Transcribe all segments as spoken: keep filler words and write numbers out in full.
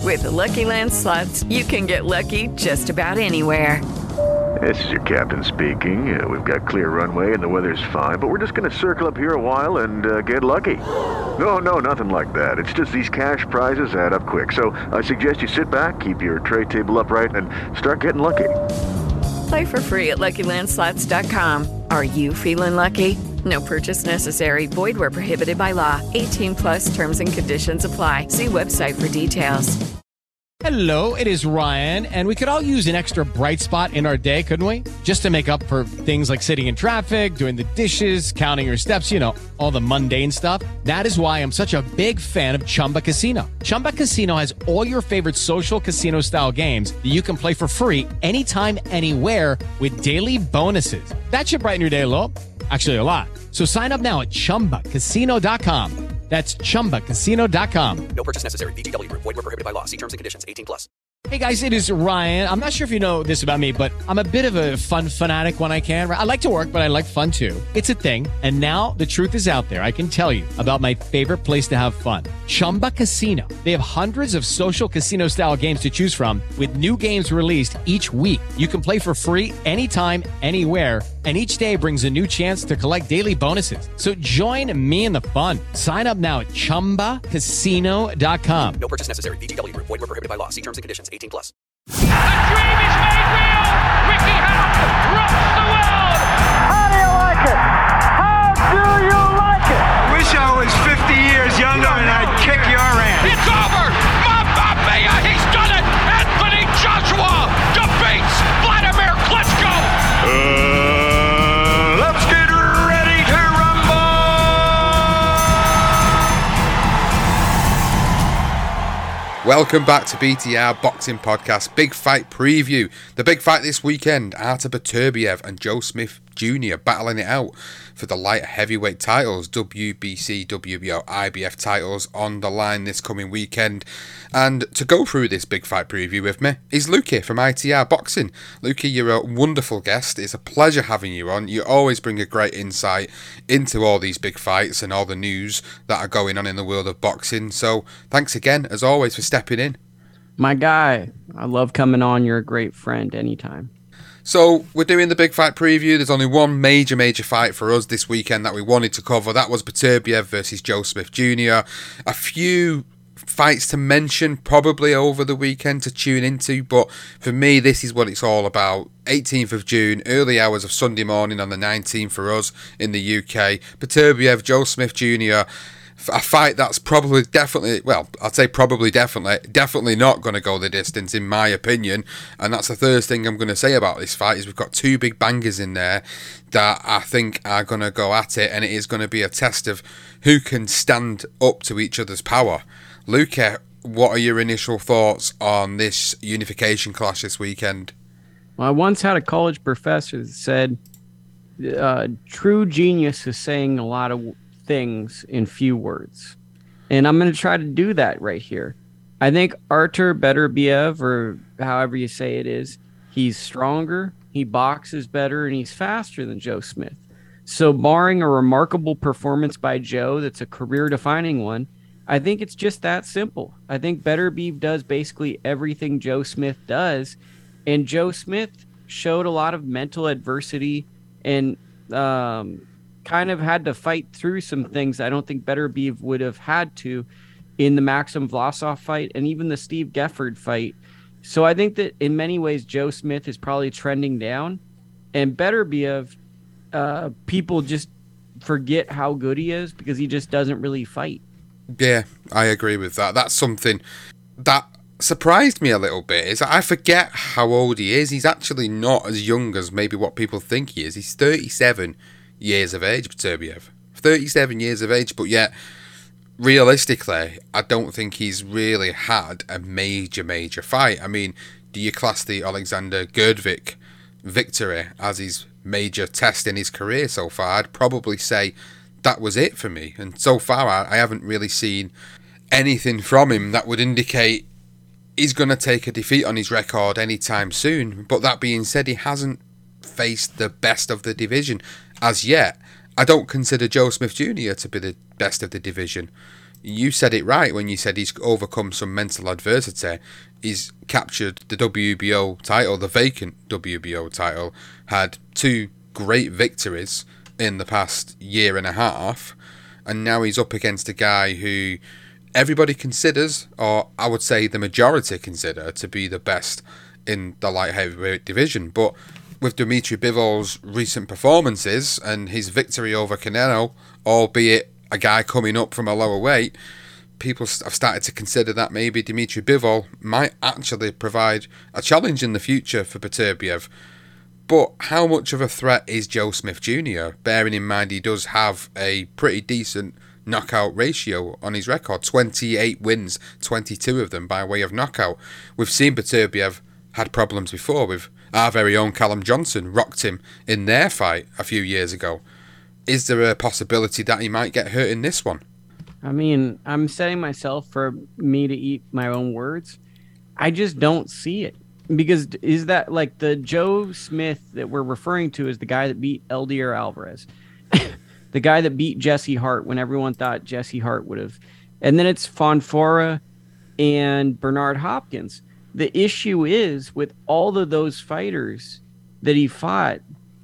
With the Lucky Land Slots, you can get lucky just about anywhere. This is your captain speaking. Uh, we've got clear runway and the weather's fine, but we're just going to circle up here a while and uh, get lucky. No, no, nothing like that. It's just these cash prizes add up quick. So I suggest you sit back, keep your tray table upright, and start getting lucky. Play for free at Lucky Land Slots dot com. Are you feeling lucky? No purchase necessary. Void where prohibited by law. eighteen plus terms and conditions apply. See website for details. Hello, it is Ryan, and we could all use an extra bright spot in our day, couldn't we? Just to make up for things like sitting in traffic, doing the dishes, counting your steps, you know, all the mundane stuff. That is why I'm such a big fan of Chumba Casino. Chumba Casino has all your favorite social casino-style games that you can play for free anytime, anywhere with daily bonuses. That should brighten your day a little. Actually, a lot. So sign up now at chumba casino dot com. That's chumba casino dot com. No purchase necessary. V G W. Void where prohibited by law. See terms and conditions. eighteen plus. Hey guys, it is Ryan. I'm not sure if you know this about me, but I'm a bit of a fun fanatic when I can. I like to work, but I like fun too. It's a thing. And now the truth is out there. I can tell you about my favorite place to have fun. Chumba Casino. They have hundreds of social casino style games to choose from with new games released each week. You can play for free anytime, anywhere. And each day brings a new chance to collect daily bonuses. So join me in the fun. Sign up now at chumba casino dot com. No purchase necessary. V G W. Void where prohibited by law. See terms and conditions. eighteen plus. The dream is made real. Ricky Hatton rocks the world. How do you like it? How do you like it? Wish I was fifty years younger and I'd kick your ass. It's over. Mamma mia, he's done it. Anthony Joshua defeats Vladimir Klitschko. Uh, let's get ready to rumble. Welcome back to B T R Boxing Podcast Big Fight Preview. The big fight this weekend, Artur Beterbiev and Joe Smith Junior battling it out for the light heavyweight titles, W B C, W B O, I B F titles on the line this coming weekend. And to go through this big fight preview with me is Lukey from I T R Boxing. Lukey, you're a wonderful guest. It's a pleasure having you on. You always bring a great insight into all these big fights and all the news that are going on in the world of boxing. So thanks again, as always, for stepping in. My guy, I love coming on. You're a great friend anytime. So we're doing the big fight preview. There's only one major, major fight for us this weekend that we wanted to cover. That was Beterbiev versus Joe Smith Junior A few fights to mention probably over the weekend to tune into, but for me, this is what it's all about. eighteenth of June, early hours of Sunday morning on the nineteenth for us in the U K. Beterbiev, Joe Smith Junior A fight that's probably definitely, well, I'd say probably definitely, definitely not going to go the distance in my opinion. And that's the third thing I'm going to say about this fight is we've got two big bangers in there that I think are going to go at it, and it is going to be a test of who can stand up to each other's power. Luke, what are your initial thoughts on this unification clash this weekend? Well, I once had a college professor that said, uh, true genius is saying a lot of things in few words. And I'm going to try to do that right here. I think Artur Beterbiev, or however you say it is, he's stronger, he boxes better, and he's faster than Joe Smith. So barring a remarkable performance by Joe that's a career-defining one, I think it's just that simple. I think Beterbiev does basically everything Joe Smith does, and Joe Smith showed a lot of mental adversity and um, kind of had to fight through some things I don't think Beterbiev would have had to in the Maxim Vlasov fight and even the Steve Gefford fight. So I think that in many ways, Joe Smith is probably trending down, and Beterbiev, uh, people just forget how good he is because he just doesn't really fight. Yeah, I agree with that. That's something that surprised me a little bit, is I forget how old he is. He's actually not as young as maybe what people think he is. He's thirty-seven years of age, Beterbiev. thirty-seven years of age, but yet, realistically, I don't think he's really had a major, major fight. I mean, do you class the Alexander Gerdvik victory as his major test in his career so far? I'd probably say that was it for me. And so far, I, I haven't really seen anything from him that would indicate he's going to take a defeat on his record anytime soon. But that being said, he hasn't faced the best of the division as yet. I don't consider Joe Smith Junior to be the best of the division. you said it right when you said he's overcome some mental adversity. He's captured the W B O title, the vacant W B O title, had two great victories in the past year and a half, and now he's up against a guy who everybody considers, or I would say the majority consider, to be the best in the light heavyweight division. But with Dmitry Bivol's recent performances and his victory over Canelo, albeit a guy coming up from a lower weight, people have started to consider that maybe Dmitry Bivol might actually provide a challenge in the future for Beterbiev. But how much of a threat is Joe Smith Junior, bearing in mind he does have a pretty decent knockout ratio on his record? twenty-eight wins, twenty-two of them by way of knockout. We've seen Beterbiev had problems before with our very own Callum Johnson, rocked him in their fight a few years ago. Is there a possibility that he might get hurt in this one? I mean, I'm setting myself for me to eat my own words. I just don't see it. Because is that like the Joe Smith that we're referring to is the guy that beat Eldir Alvarez? The guy that beat Jesse Hart when everyone thought Jesse Hart would have. And then it's Fonfora and Bernard Hopkins. The issue is with all of those fighters that he fought,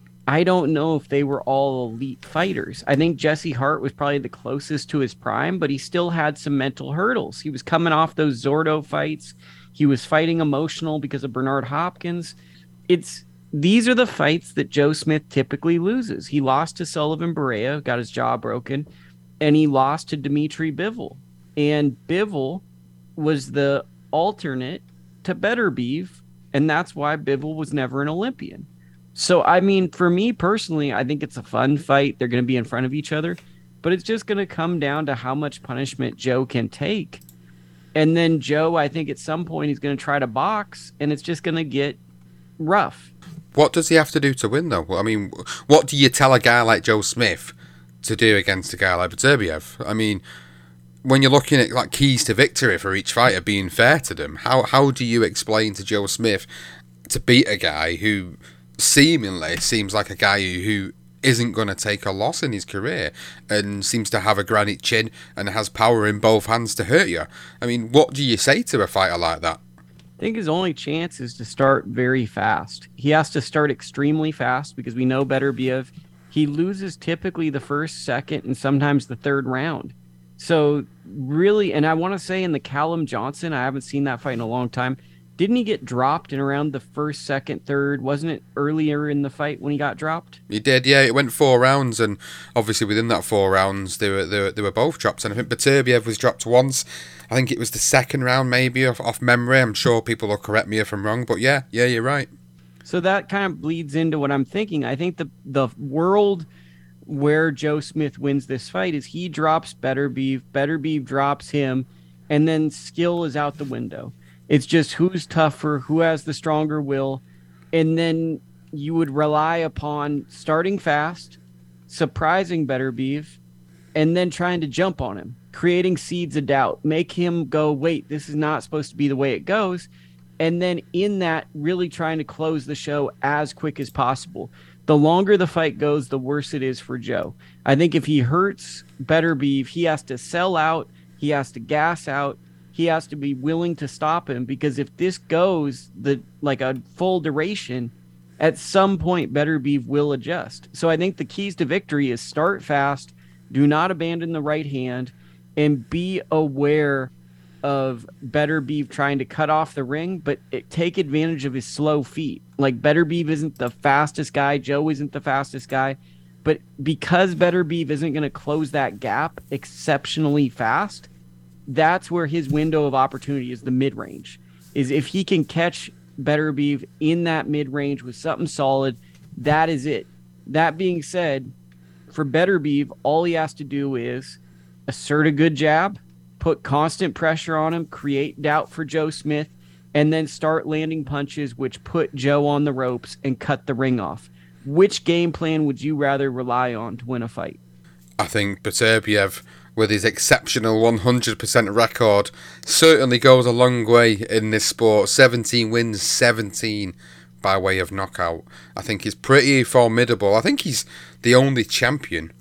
I don't know if they were all elite fighters. I think Jesse Hart was probably the closest to his prime, but he still had some mental hurdles. He was coming off those Zordo fights. He was fighting emotional because of Bernard Hopkins. It's these are the fights that Joe Smith typically loses. He lost to Sullivan Barea, got his jaw broken, and he lost to Dmitry Bivol. And Bivol was the alternate to Beterbiev, and that's why Bivol was never an Olympian. So, I mean, for me personally, I think it's a fun fight. They're going to be in front of each other, but it's just going to come down to how much punishment Joe can take. And then Joe, I think at some point he's going to try to box, and it's just going to get rough. What does he have to do to win, though? I mean, what do you tell a guy like Joe Smith to do against a guy like Beterbiev? I mean, when you're looking at like keys to victory for each fighter being fair to them, how how do you explain to Joe Smith to beat a guy who seemingly seems like a guy who, who isn't going to take a loss in his career and seems to have a granite chin and has power in both hands to hurt you? I mean, what do you say to a fighter like that? I think his only chance is to start very fast. He has to start extremely fast because we know Beterbiev, he loses typically the first, second, and sometimes the third round. So really, and I want to say in the Callum Johnson, I haven't seen that fight in a long time. Didn't he get dropped in around the first, second, third? Wasn't it earlier in the fight when he got dropped? He did, yeah. It went four rounds, and obviously within that four rounds, they were they were, they were both dropped. And I think Beterbiev was dropped once. I think it was the second round, maybe, off, off memory. I'm sure people will correct me if I'm wrong, but yeah, yeah, you're right. So that kind of bleeds into what I'm thinking. I think the the world where Joe Smith wins this fight is he drops Beterbiev, Beterbiev drops him, and then skill is out the window. It's just who's tougher, who has the stronger will, and then you would rely upon starting fast, surprising Beterbiev, and then trying to jump on him, creating seeds of doubt, make him go, wait, this is not supposed to be the way it goes, and then in that, really trying to close the show as quick as possible. The longer the fight goes, the worse it is for Joe. I think if he hurts Beterbiev, he has to sell out, he has to gas out, he has to be willing to stop him, because if this goes the like a full duration, at some point Beterbiev will adjust. So I think the keys to victory is start fast, do not abandon the right hand, and be aware of Beterbiev trying to cut off the ring, but it, take advantage of his slow feet. Like Beterbiev isn't the fastest guy, Joe isn't the fastest guy, but because Beterbiev isn't going to close that gap exceptionally fast, that's where his window of opportunity is, the mid-range. Is if he can catch Beterbiev in that mid-range with something solid, that is it. That being said, for Beterbiev, all he has to do is assert a good jab, put constant pressure on him, create doubt for Joe Smith, and then start landing punches which put Joe on the ropes and cut the ring off. Which game plan would you rather rely on to win a fight? I think Beterbiev, with his exceptional one hundred percent record, certainly goes a long way in this sport. seventeen wins, seventeen by way of knockout. I think he's pretty formidable. I think he's the only champion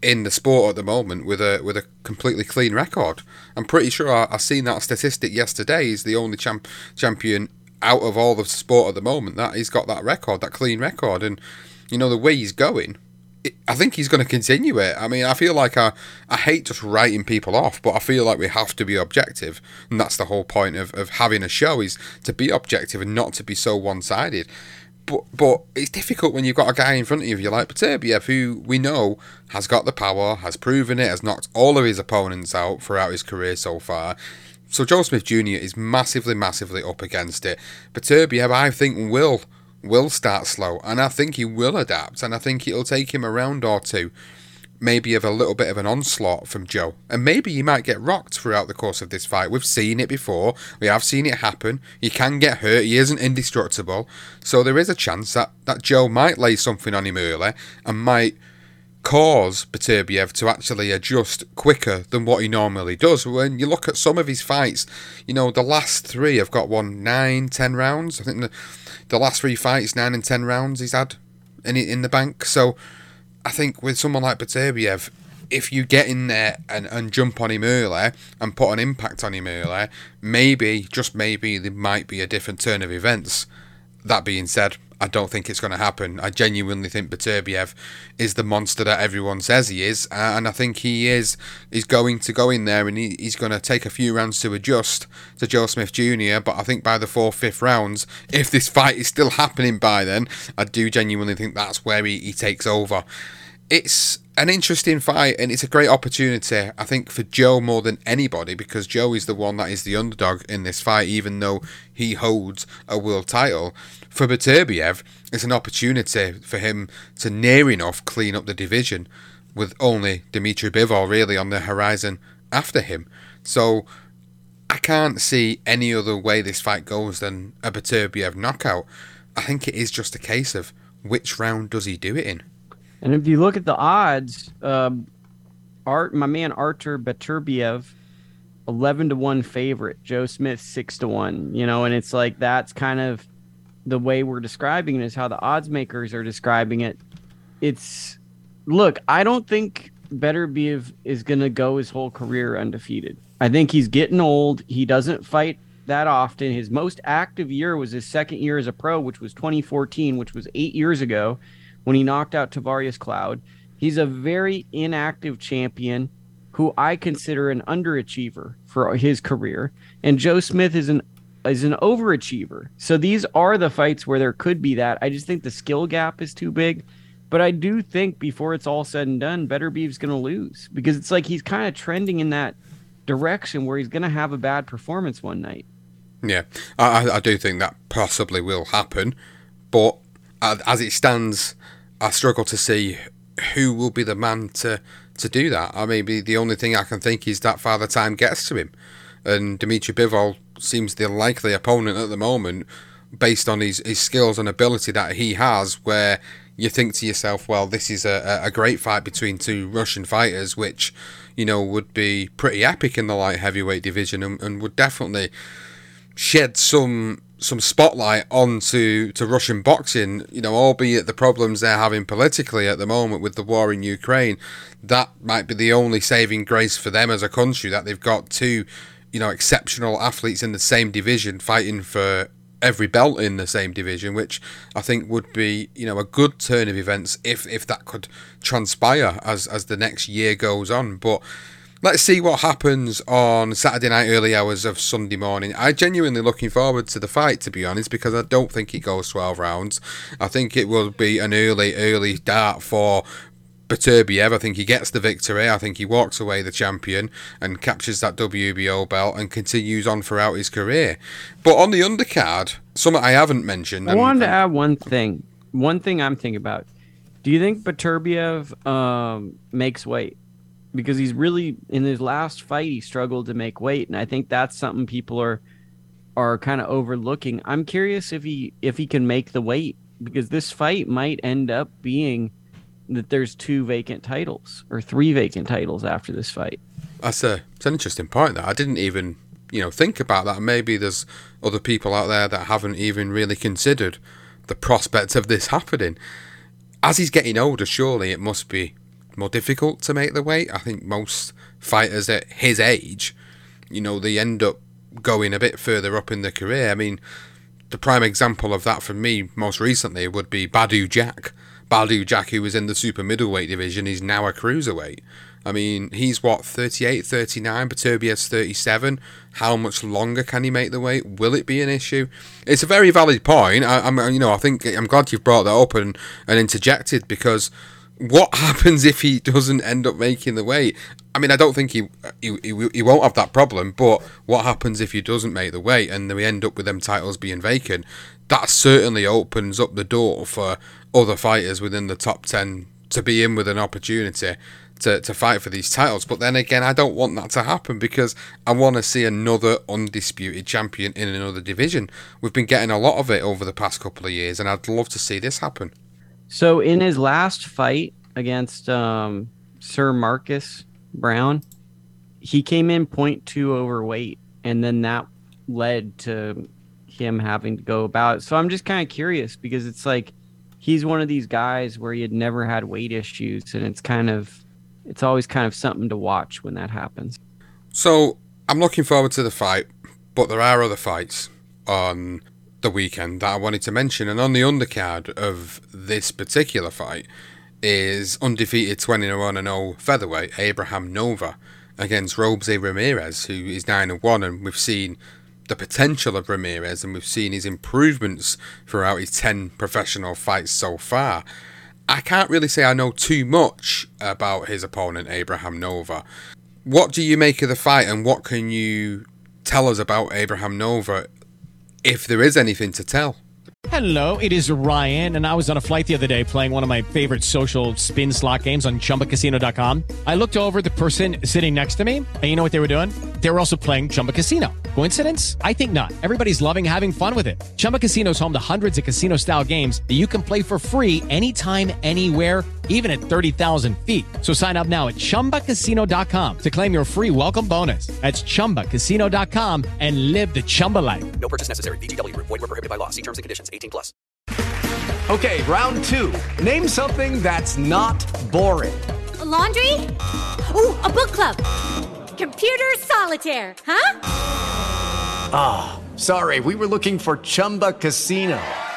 in the sport at the moment with a with a completely clean record. I'm pretty sure I, I seen that statistic yesterday. He's the only champ, champion out of all the sport at the moment that he's got that record, that clean record. And, you know, the way he's going, it, I think he's going to continue it. I mean, I feel like I, I hate just writing people off, but I feel like we have to be objective. And that's the whole point of, of having a show, is to be objective and not to be so one-sided. But but it's difficult when you've got a guy in front of you like Beterbiev, who we know has got the power, has proven it, has knocked all of his opponents out throughout his career so far. So Joe Smith Junior is massively, massively up against it. Beterbiev, I think, will will start slow, and I think he will adapt, and I think it'll take him a round or two, maybe of a little bit of an onslaught from Joe. And maybe he might get rocked throughout the course of this fight. We've seen it before. We have seen it happen. He can get hurt. He isn't indestructible. So there is a chance that, that Joe might lay something on him early and might cause Beterbiev to actually adjust quicker than what he normally does. When you look at some of his fights, you know, the last three have got one nine, ten rounds. I think the, the last three fights, nine and ten rounds he's had in, in the bank. So I think with someone like Beterbiev, if you get in there and, and jump on him early and put an impact on him early, maybe, just maybe, there might be a different turn of events. That being said, I don't think it's going to happen. I genuinely think Beterbiev is the monster that everyone says he is, uh, and I think he is is going to go in there and he, he's going to take a few rounds to adjust to Joe Smith Junior, but I think by the fourth, fifth rounds, if this fight is still happening by then, I do genuinely think that's where he, he takes over. It's an interesting fight, and it's a great opportunity, I think, for Joe more than anybody, because Joe is the one that is the underdog in this fight, even though he holds a world title. For Beterbiev, it's an opportunity for him to near enough clean up the division, with only Dmitry Bivol really on the horizon after him. So I can't see any other way this fight goes than a Beterbiev knockout. I think it is just a case of which round does he do it in. And if you look at the odds, um, Art, my man Artur Beterbiev, eleven to one favorite. Joe Smith six to one. You know, and it's like that's kind of the way we're describing it, is how the odds makers are describing it. It's look, I don't think Beterbiev is going to go his whole career undefeated. I think he's getting old. He doesn't fight that often. His most active year was his second year as a pro, which was twenty fourteen, which was eight years ago, when he knocked out Tavarius Cloud. He's a very inactive champion who I consider an underachiever for his career. And Joe Smith is an is an overachiever. So these are the fights where there could be that. I just think the skill gap is too big. But I do think before it's all said and done, Beterbiev's going to lose, because it's like he's kind of trending in that direction where he's going to have a bad performance one night. Yeah, I, I do think that possibly will happen. But as it stands, I struggle to see who will be the man to, to do that. I mean, the only thing I can think is that Father Time gets to him. And Dmitry Bivol seems the likely opponent at the moment, based on his, his skills and ability that he has, where you think to yourself, well, this is a, a great fight between two Russian fighters, which, you know, would be pretty epic in the light heavyweight division, and, and would definitely shed some some spotlight onto to Russian boxing, you know, albeit the problems they're having politically at the moment with the war in Ukraine. That might be the only saving grace for them as a country, that they've got two, you know, exceptional athletes in the same division fighting for every belt in the same division, which I think would be, you know, a good turn of events if if that could transpire as as the next year goes on. But let's see what happens on Saturday night, early hours of Sunday morning. I'm genuinely looking forward to the fight, to be honest, because I don't think it goes twelve rounds. I think it will be an early, early dart for Beterbiev. I think he gets the victory. I think he walks away the champion and captures that W B O belt and continues on throughout his career. But on the undercard, something I haven't mentioned. I wanted to add one thing. One thing I'm thinking about. Do you think Beterbiev um, makes weight? Because he's really, in his last fight, he struggled to make weight, and I think that's something people are are kind of overlooking. I'm curious if he if he can make the weight, because this fight might end up being that there's two vacant titles or three vacant titles after this fight. That's a it's an interesting point. That I didn't even you know think about that. Maybe there's other people out there that haven't even really considered the prospect of this happening. As he's getting older, surely it must be more difficult to make the weight. I think most fighters at his age, you know, they end up going a bit further up in their career. I mean, the prime example of that for me most recently would be Badou Jack. Badou Jack, who was in the super middleweight division, is now a cruiserweight. I mean, he's what, thirty-eight, thirty-nine, Beterbiev's thirty-seven. How much longer can he make the weight? Will it be an issue? It's a very valid point. I, I'm, you know, I think I'm glad you've brought that up and, and interjected, because what happens if he doesn't end up making the weight? I mean, I don't think he, he he he won't have that problem, but what happens if he doesn't make the weight and we end up with them titles being vacant? That certainly opens up the door for other fighters within the top ten to be in with an opportunity to, to fight for these titles. But then again, I don't want that to happen, because I want to see another undisputed champion in another division. We've been getting a lot of it over the past couple of years, and I'd love to see this happen. So in his last fight against um, Sir Marcus Brown, he came in point two overweight, and then that led to him having to go about it. So I'm just kind of curious, because it's like he's one of these guys where he had never had weight issues, and it's kind of it's always kind of something to watch when that happens. So I'm looking forward to the fight, but there are other fights on the weekend that I wanted to mention, and on the undercard of this particular fight is undefeated twenty one and oh featherweight Abraham Nova against Robesy Ramirez, who is nine and one, and we've seen the potential of Ramirez, and we've seen his improvements throughout his ten professional fights so far. I can't really say I know too much about his opponent, Abraham Nova. What do you make of the fight, and what can you tell us about Abraham Nova, if there is anything to tell? Hello, it is Ryan, and I was on a flight the other day playing one of my favorite social spin slot games on Chumba Casino dot com. I looked over at the person sitting next to me, and you know what they were doing? They were also playing Chumba Casino. Coincidence? I think not. Everybody's loving having fun with it. Chumba Casino is home to hundreds of casino-style games that you can play for free anytime, anywhere, even at thirty thousand feet. So sign up now at Chumba Casino dot com to claim your free welcome bonus. That's Chumba Casino dot com and live the Chumba life. No purchase necessary. V G W. Void where prohibited by law. See terms and conditions. eighteen plus. Okay, round two. Name something that's not boring. A laundry? Ooh, a book club. Computer solitaire, huh? Ah, oh, sorry. We were looking for Chumba Casino.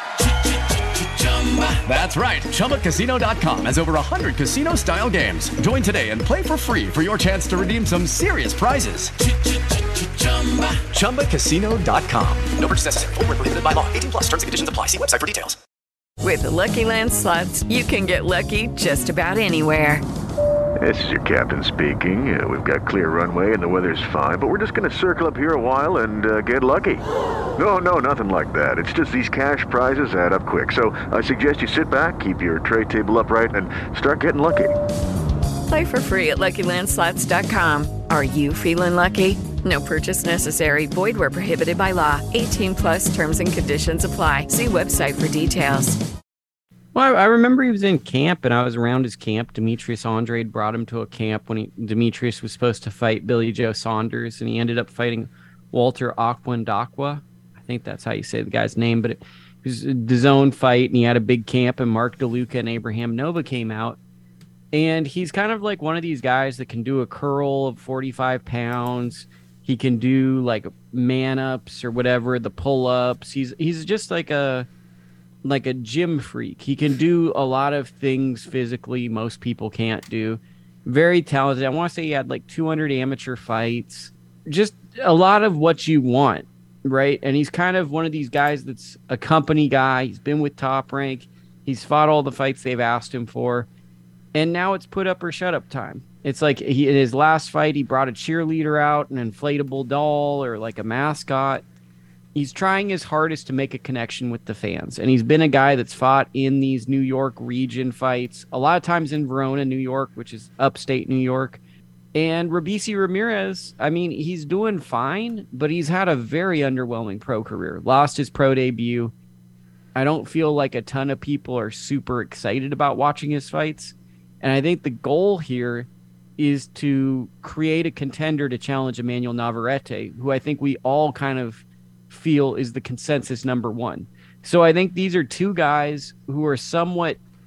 That's right. Chumba Casino dot com has over one hundred casino-style games. Join today and play for free for your chance to redeem some serious prizes. Chumba Casino dot com. No purchase necessary. Void where prohibited by law. eighteen plus. Terms and conditions apply. See website for details. With the Lucky Land Slots, you can get lucky just about anywhere. This is your captain speaking. Uh, we've got clear runway and the weather's fine, but we're just going to circle up here a while and uh, get lucky. No, no, nothing like that. It's just these cash prizes add up quick. So I suggest you sit back, keep your tray table upright, and start getting lucky. Play for free at Lucky Land Slots dot com. Are you feeling lucky? No purchase necessary. Void where prohibited by law. eighteen plus terms and conditions apply. See website for details. Well, I, I remember he was in camp, and I was around his camp. Demetrius Andrade brought him to a camp when he, Demetrius was supposed to fight Billy Joe Saunders, and he ended up fighting Walter Akwandakwa. I think that's how you say the guy's name, but it was a DAZN fight, and he had a big camp, and Mark DeLuca and Abraham Nova came out. And he's kind of like one of these guys that can do a curl of forty-five pounds. He can do like man-ups or whatever, the pull-ups. He's he's just like a like a gym freak. He can do a lot of things physically most people can't do. Very talented. I want to say he had like two hundred amateur fights. Just a lot of what you want, right? And he's kind of one of these guys that's a company guy. He's been with Top Rank. He's fought all the fights they've asked him for. And now it's put up or shut up time. It's like he in his last fight, he brought a cheerleader out, an inflatable doll, or like a mascot. He's trying his hardest to make a connection with the fans. And he's been a guy that's fought in these New York region fights, a lot of times in Verona, New York, which is upstate New York. And Robesy Ramirez, I mean, he's doing fine, but he's had a very underwhelming pro career. Lost his pro debut. I don't feel like a ton of people are super excited about watching his fights. And I think the goal here is to create a contender to challenge Emmanuel Navarrete, who I think we all kind of feel is the consensus number one. So I think these are two guys who are somewhat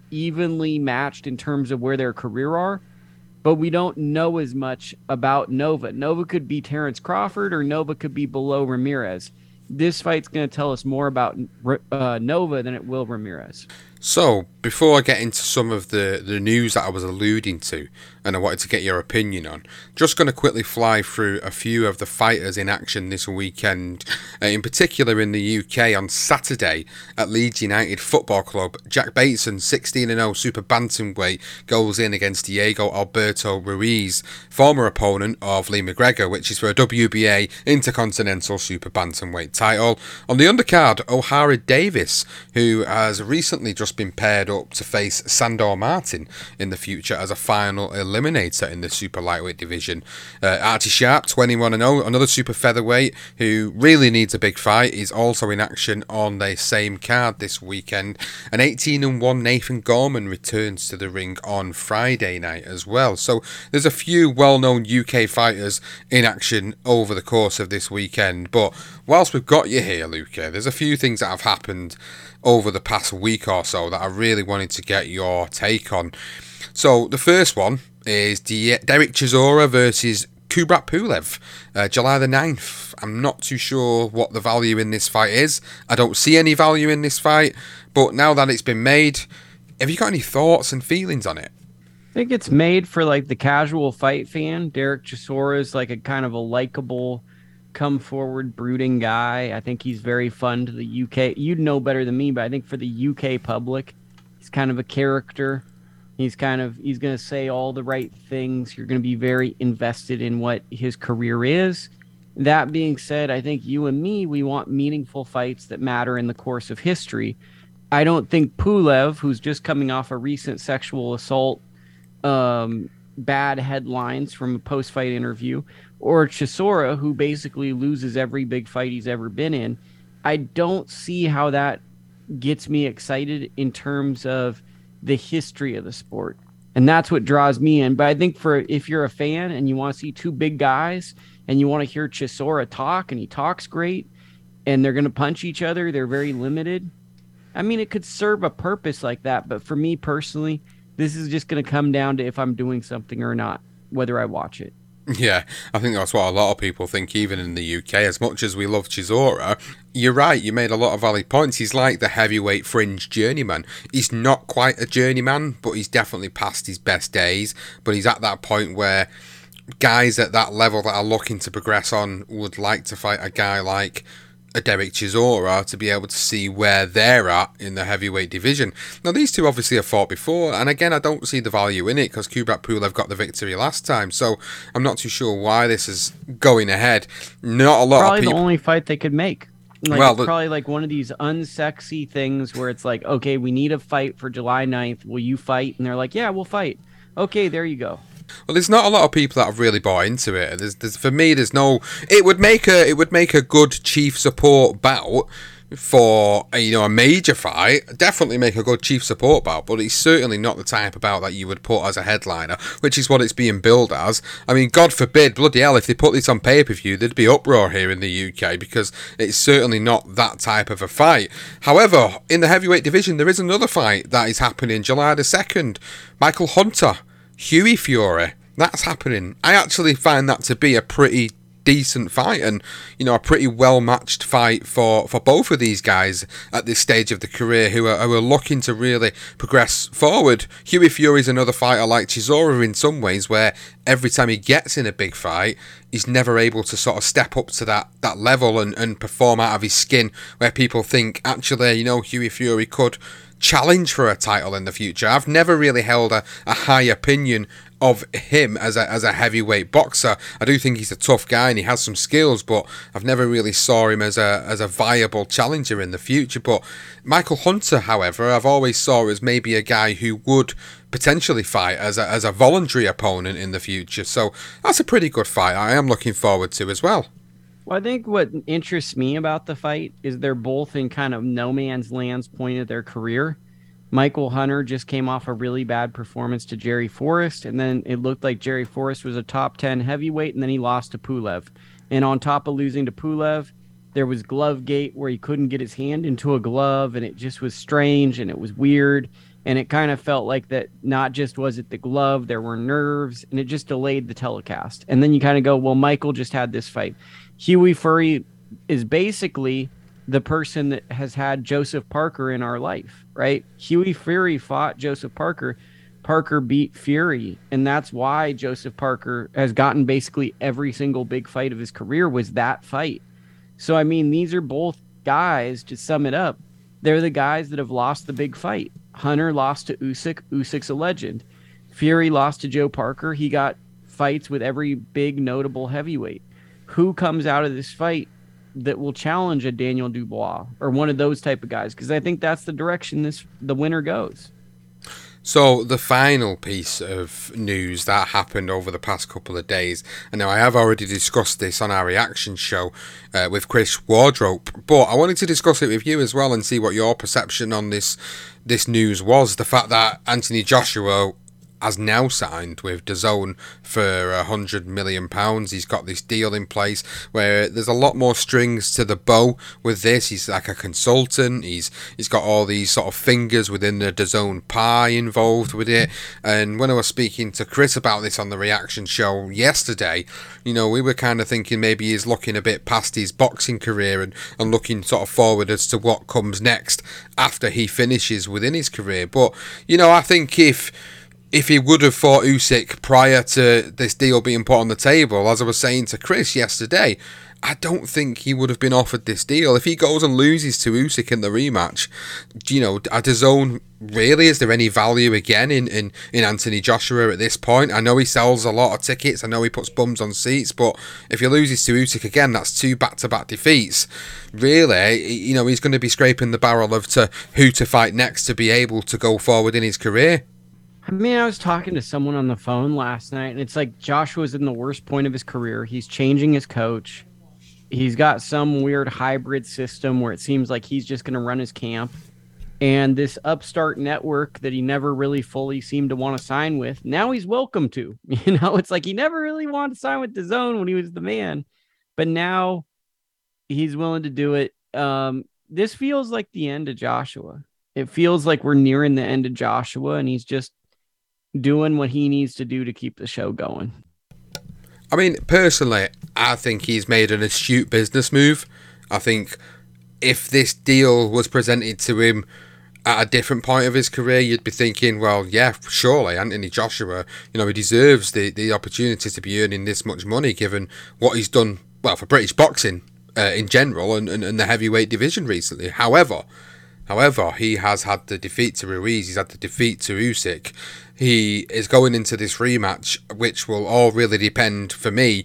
evenly matched in terms of where their career are, but we don't know as much about Nova. Nova could be Terrence Crawford, or Nova could be below Ramirez. This fight's going to tell us more about uh, Nova than it will Ramirez. So, before I get into some of the, the news that I was alluding to, and I wanted to get your opinion on, just going to quickly fly through a few of the fighters in action this weekend. Uh, in particular in the U K, on Saturday at Leeds United Football Club, Jack Bateson, sixteen and oh super bantamweight, goes in against Diego Alberto Ruiz, former opponent of Lee McGregor, which is for a W B A Intercontinental Super Bantamweight title. On the undercard, O'Hara Davis, who has recently just been paired up to face Sandor Martin in the future as a final eliminator in the super lightweight division. Uh, Archie Sharp, twenty-one and oh, another super featherweight who really needs a big fight, is also in action on the same card this weekend. And eighteen and one Nathan Gorman returns to the ring on Friday night as well. So there's a few well-known U K fighters in action over the course of this weekend. But whilst we've got you here, Luca, there's a few things that have happened over the past week or so that I really wanted to get your take on. So the first one is De- Derek Chisora versus Kubrat Pulev, uh, July the ninth. I'm not too sure what the value in this fight is. I don't see any value in this fight, but now that it's been made, have you got any thoughts and feelings on it? I think it's made for like the casual fight fan. Derek Chisora is like a kind of a likable, come forward, brooding guy. I think he's very fun to the U K. You'd know better than me, but I think for the U K public, he's kind of a character. He's kind of, he's going to say all the right things. You're going to be very invested in what his career is. That being said, I think you and me, we want meaningful fights that matter in the course of history. I don't think Pulev, who's just coming off a recent sexual assault, um, bad headlines from a post-fight interview, or Chisora, who basically loses every big fight he's ever been in, I don't see how that gets me excited in terms of the history of the sport. And that's what draws me in. But I think for if you're a fan and you want to see two big guys and you want to hear Chisora talk, and he talks great, and they're going to punch each other, they're very limited. I mean, it could serve a purpose like that. But for me personally, this is just going to come down to if I'm doing something or not, whether I watch it. Yeah, I think that's what a lot of people think, even in the U K. As much as we love Chisora, you're right, you made a lot of valid points. He's like the heavyweight fringe journeyman. He's not quite a journeyman, but he's definitely past his best days. But he's at that point where guys at that level that are looking to progress on would like to fight a guy like a Derek Chisora to be able to see where they're at in the heavyweight division. Now, these two obviously have fought before, and again, I don't see the value in it because Kubrat Pulev got the victory last time, so I'm not too sure why this is going ahead. Not a lot probably of people... the only fight they could make. Like, well, it's probably like one of these unsexy things where it's like, okay, we need a fight for July ninth. Will you fight? And they're like, yeah, we'll fight. Okay, there you go. Well, there's not a lot of people that have really bought into it. There's, there's, for me, there's no. It would make a, it would make a good chief support bout for a, you know, a major fight. Definitely make a good chief support bout, but it's certainly not the type of bout that you would put as a headliner, which is what it's being billed as. I mean, God forbid, bloody hell, if they put this on pay per view, there'd be uproar here in the U K because it's certainly not that type of a fight. However, in the heavyweight division, there is another fight that is happening July the second. Michael Hunter, Hughie Fury, that's happening. I actually find that to be a pretty decent fight and, you know, a pretty well-matched fight for, for both of these guys at this stage of the career who are, who are looking to really progress forward. Hughie Fury's another fighter like Chisora in some ways where every time he gets in a big fight, he's never able to sort of step up to that, that level and, and perform out of his skin where people think, actually, you know, Hughie Fury could challenge for a title in the future. I've never really held a, a high opinion of him as a as a heavyweight boxer. I do think he's a tough guy and he has some skills, but I've never really saw him as a as a viable challenger in the future. But Michael Hunter, however, I've always saw as maybe a guy who would potentially fight as a as a voluntary opponent in the future. So that's a pretty good fight I am looking forward to as well. Well, I think what interests me about the fight is they're both in kind of no man's land's point of their career. Michael Hunter just came off a really bad performance to Jerry Forrest, and then it looked like Jerry Forrest was a top ten heavyweight, and then he lost to Pulev. And on top of losing to Pulev, there was Glovegate where he couldn't get his hand into a glove, and it just was strange, and it was weird. And it kind of felt like that not just was it the glove, there were nerves, and it just delayed the telecast. And then you kind of go, well, Michael just had this fight. Hughie Fury is basically the person that has had Joseph Parker in our life, right? Hughie Fury fought Joseph Parker. Parker beat Fury, and that's why Joseph Parker has gotten basically every single big fight of his career was that fight. So, I mean, these are both guys, to sum it up, they're the guys that have lost the big fight. Hunter lost to Usyk. Usyk's a legend. Fury lost to Joe Parker. He got fights with every big notable heavyweight. Who comes out of this fight that will challenge a Daniel Dubois or one of those type of guys? Because I think that's the direction this the winner goes. So the final piece of news that happened over the past couple of days, and now I have already discussed this on our reaction show uh, with Chris Wardrope, but I wanted to discuss it with you as well and see what your perception on this this news was. The fact that Anthony Joshua has now signed with DAZN for a hundred million pounds. He's got this deal in place where there's a lot more strings to the bow with this. He's like a consultant. He's he's got all these sort of fingers within the DAZN pie involved with it. And when I was speaking to Chris about this on the reaction show yesterday, you know, we were kind of thinking maybe he's looking a bit past his boxing career and, and looking sort of forward as to what comes next after he finishes within his career. But, you know, I think if If he would have fought Usyk prior to this deal being put on the table, as I was saying to Chris yesterday, I don't think he would have been offered this deal. If he goes and loses to Usyk in the rematch, you know, at his own, really, is there any value again in, in, in Anthony Joshua at this point? I know he sells a lot of tickets. I know he puts bums on seats, but if he loses to Usyk again, that's two back-to-back defeats. Really, you know, he's going to be scraping the barrel of to who to fight next to be able to go forward in his career. I mean, I was talking to someone on the phone last night, and it's like Joshua's in the worst point of his career. He's changing his coach. He's got some weird hybrid system where it seems like he's just going to run his camp. And this upstart network that he never really fully seemed to want to sign with, now he's welcome to. You know, it's like he never really wanted to sign with DAZN when he was the man, but now he's willing to do it. Um, this feels like the end of Joshua. It feels like we're nearing the end of Joshua, and he's just doing what he needs to do to keep the show going. I mean, personally, I think he's made an astute business move. I think if this deal was presented to him at a different point of his career, you'd be thinking, well, yeah, surely Anthony Joshua, you know, he deserves the, the opportunity to be earning this much money given what he's done, well, for British boxing uh, in general and, and, and the heavyweight division recently. However, However, he has had the defeat to Ruiz, he's had the defeat to Usyk. He is going into this rematch, which will all really depend, for me,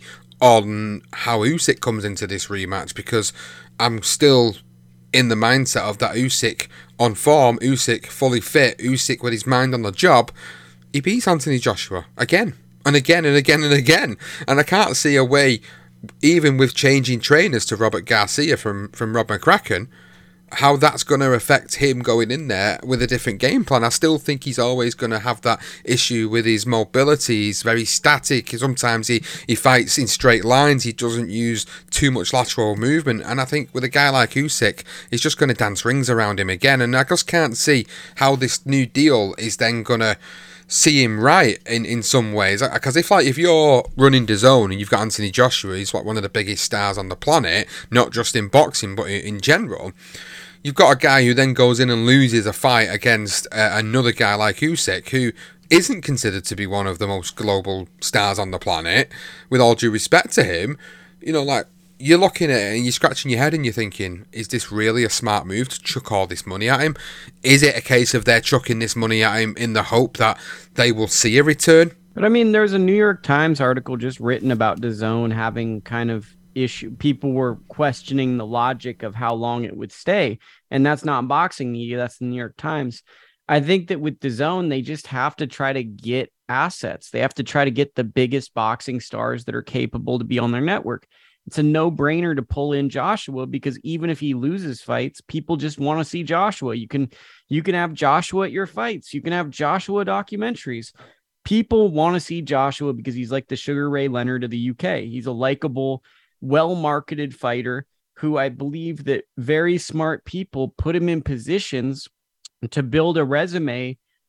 on how Usyk comes into this rematch, because I'm still in the mindset of that Usyk on form, Usyk fully fit, Usyk with his mind on the job. He beats Anthony Joshua again, and again, and again, and again. And I can't see a way, even with changing trainers to Robert Garcia from, from Rob McCracken, how that's going to affect him going in there with a different game plan. I still think he's always going to have that issue with his mobility. He's very static. Sometimes he, he fights in straight lines. He doesn't use too much lateral movement. And I think with a guy like Usyk, he's just going to dance rings around him again. And I just can't see how this new deal is then going to see him right in, in some ways. Because if like if you're running DAZN and you've got Anthony Joshua, he's like one of the biggest stars on the planet, not just in boxing, but in, in general. You've got a guy who then goes in and loses a fight against uh, another guy like Usyk, who isn't considered to be one of the most global stars on the planet, with all due respect to him. You know, like, you're looking at it and you're scratching your head and you're thinking, is this really a smart move to chuck all this money at him? Is it a case of they're chucking this money at him in the hope that they will see a return? But I mean, there's a New York Times article just written about DAZN having kind of issue. People were questioning the logic of how long it would stay, and that's not boxing media, that's the New York Times. I think that with DAZN, they just have to try to get assets. They have to try to get the biggest boxing stars that are capable to be on their network. It's a no-brainer to pull in Joshua, because even if he loses fights, people just want to see Joshua. You can you can have Joshua at your fights. You can have Joshua documentaries. People want to see Joshua because he's like the Sugar Ray Leonard of the U K. He's a likable, well-marketed fighter who I believe that very smart people put him in positions to build a resume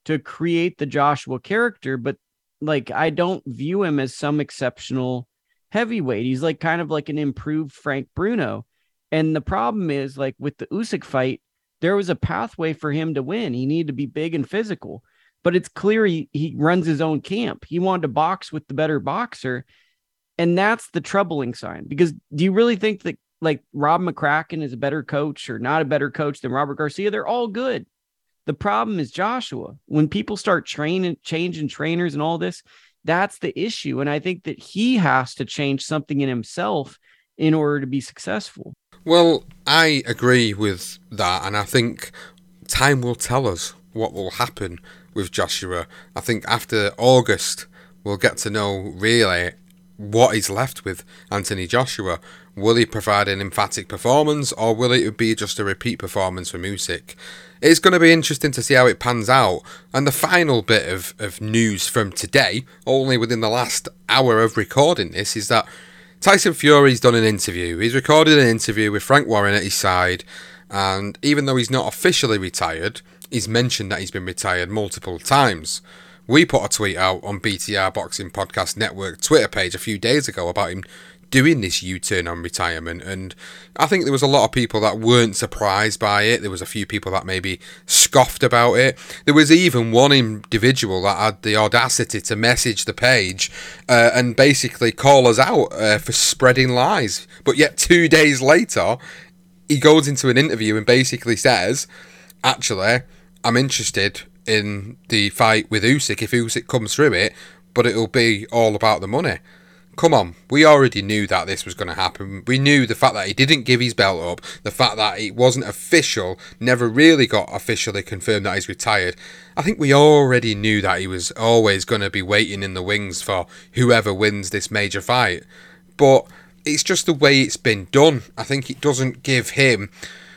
to create the Joshua character, but like I don't view him as some exceptional heavyweight. He's like kind of like an improved Frank Bruno. And the problem is, like with the Usyk fight, there was a pathway for him to win. He needed to be big and physical, but it's clear he, he runs his own camp. He wanted to box with the better boxer. And that's the troubling sign, because do you really think that like Rob McCracken is a better coach or not a better coach than Robert Garcia? They're all good. The problem is Joshua. When people start training, changing trainers and all this, that's the issue. And I think that he has to change something in himself in order to be successful. Well, I agree with that. And I think time will tell us what will happen with Joshua. I think after August, we'll get to know really what is left with Anthony Joshua. Will he provide an emphatic performance, or will it be just a repeat performance from Usyk? It's going to be interesting to see how it pans out. And the final bit of, of news from today, only within the last hour of recording this, is that Tyson Fury's done an interview. He's recorded an interview with Frank Warren at his side, and even though he's not officially retired, he's mentioned that he's been retired multiple times. We put a tweet out on B T R Boxing Podcast Network Twitter page a few days ago about him doing this U-turn on retirement, and I think there was a lot of people that weren't surprised by it. There was a few people that maybe scoffed about it. There was even one individual that had the audacity to message the page uh, and basically call us out uh, for spreading lies. But yet two days later, he goes into an interview and basically says, actually, I'm interested in the fight with Usyk if Usyk comes through it, but it'll be all about the money. Come on, we already knew that this was going to happen. We knew the fact that he didn't give his belt up, the fact that it wasn't official, never really got officially confirmed that he's retired. I think we already knew that he was always going to be waiting in the wings for whoever wins this major fight. But it's just the way it's been done. I think it doesn't give him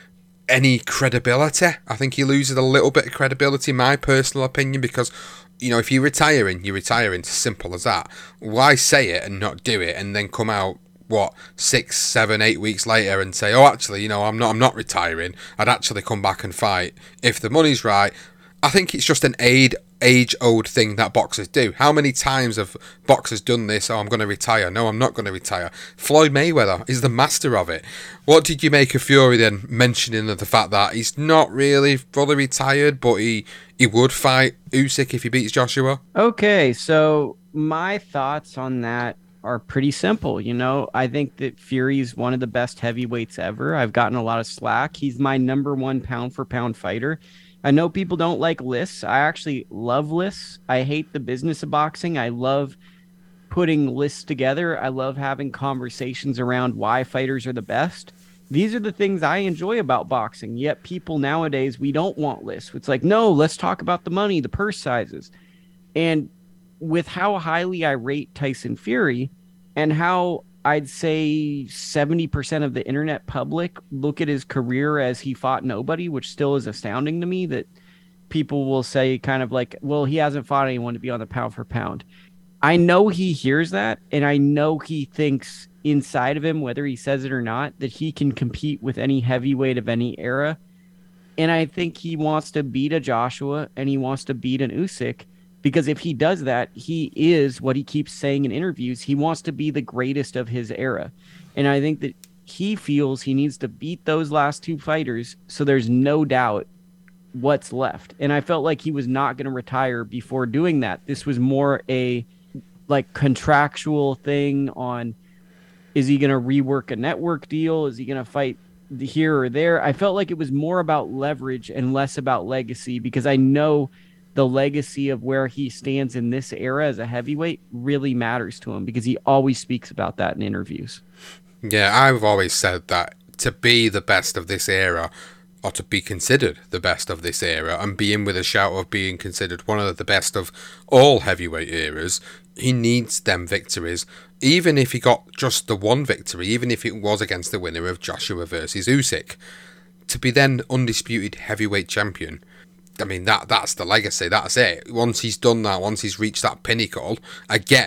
any credibility. I think he loses a little bit of credibility, in my personal opinion, because, you know, if you're retiring, you're retiring. It's simple as that. Why say it and not do it, and then come out, what, six, seven, eight weeks later and say, oh, actually, you know, I'm not, I'm not retiring. I'd actually come back and fight if the money's right. I think it's just an age, age-old thing that boxers do. How many times have boxers done this? Oh, I'm going to retire. No, I'm not going to retire. Floyd Mayweather is the master of it. What did you make of Fury then, mentioning the fact that he's not really fully retired, but he, he would fight Usyk if he beats Joshua? Okay, so my thoughts on that are pretty simple. You know, I think that Fury's one of the best heavyweights ever. I've gotten a lot of slack. He's my number one pound-for-pound fighter. I know people don't like lists. I actually love lists. I hate the business of boxing. I love putting lists together. I love having conversations around why fighters are the best. These are the things I enjoy about boxing. Yet people nowadays, we don't want lists. It's like, no, let's talk about the money, the purse sizes. And with how highly I rate Tyson Fury and how I'd say seventy percent of the internet public look at his career as he fought nobody, which still is astounding to me, that people will say kind of like, well, he hasn't fought anyone to be on the pound for pound. I know he hears that, and I know he thinks inside of him, whether he says it or not, that he can compete with any heavyweight of any era. And I think he wants to beat a Joshua and he wants to beat an Usyk. Because if he does that, he is what he keeps saying in interviews. He wants to be the greatest of his era. And I think that he feels he needs to beat those last two fighters so there's no doubt what's left. And I felt like he was not going to retire before doing that. This was more a like contractual thing on, is he going to rework a network deal? Is he going to fight here or there? I felt like it was more about leverage and less about legacy, because I know the legacy of where he stands in this era as a heavyweight really matters to him, because he always speaks about that in interviews. Yeah, I've always said that to be the best of this era, or to be considered the best of this era, and be in with a shout of being considered one of the best of all heavyweight eras, he needs them victories. Even if he got just the one victory, even if it was against the winner of Joshua versus Usyk, to be then undisputed heavyweight champion, I mean, that that's the legacy. That's it. Once he's done that, once he's reached that pinnacle, again,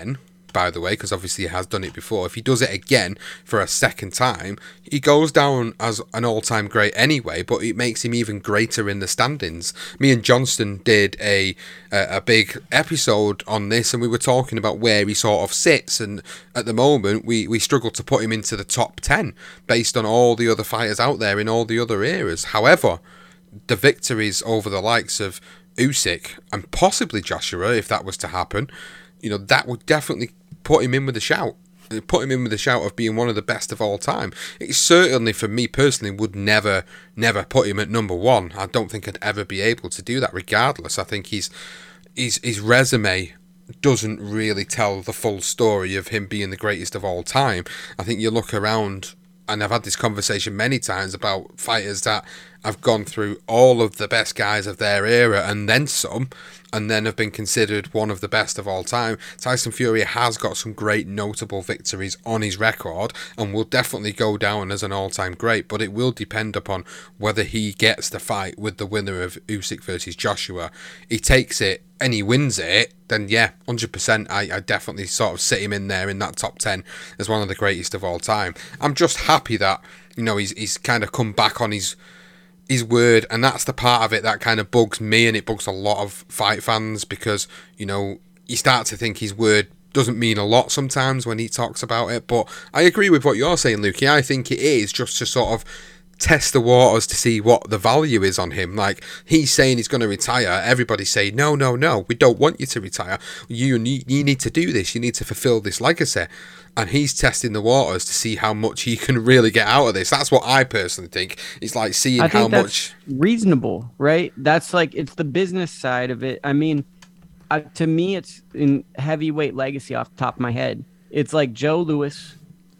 by the way, because obviously he has done it before, if he does it again for a second time, he goes down as an all-time great anyway, but it makes him even greater in the standings. Me and Johnston did a a, a big episode on this, and we were talking about where he sort of sits, and at the moment we, we struggle to put him into the top ten based on all the other fighters out there in all the other eras. However, the victories over the likes of Usyk and possibly Joshua, if that was to happen, you know, that would definitely put him in with a shout. Put him in with a shout of being one of the best of all time. It certainly, for me personally, would never, never put him at number one. I don't think I'd ever be able to do that regardless. I think he's, his, his resume doesn't really tell the full story of him being the greatest of all time. I think you look around, and I've had this conversation many times about fighters that have gone through all of the best guys of their era and then some, and then have been considered one of the best of all time. Tyson Fury has got some great notable victories on his record and will definitely go down as an all-time great, but it will depend upon whether he gets the fight with the winner of Usyk versus Joshua. He takes it and he wins it, then yeah, one hundred percent I, I definitely sort of sit him in there in that top ten as one of the greatest of all time. I'm just happy that, you know, he's he's kind of come back on his his word, and that's the part of it that kind of bugs me, and it bugs a lot of fight fans, because, you know, you start to think his word doesn't mean a lot sometimes when he talks about it. But I agree with what you're saying, Lukey. I think it is just to sort of test the waters to see what the value is on him. Like, he's saying he's going to retire, everybody's saying no no no we don't want you to retire, you need, you need to do this, you need to fulfill this legacy, and he's testing the waters to see how much he can really get out of this. That's what I personally think. It's like seeing I how think that's much reasonable, right? That's like, it's the business side of it. I mean, uh, to me, it's in heavyweight legacy off the top of my head. It's like Joe Louis,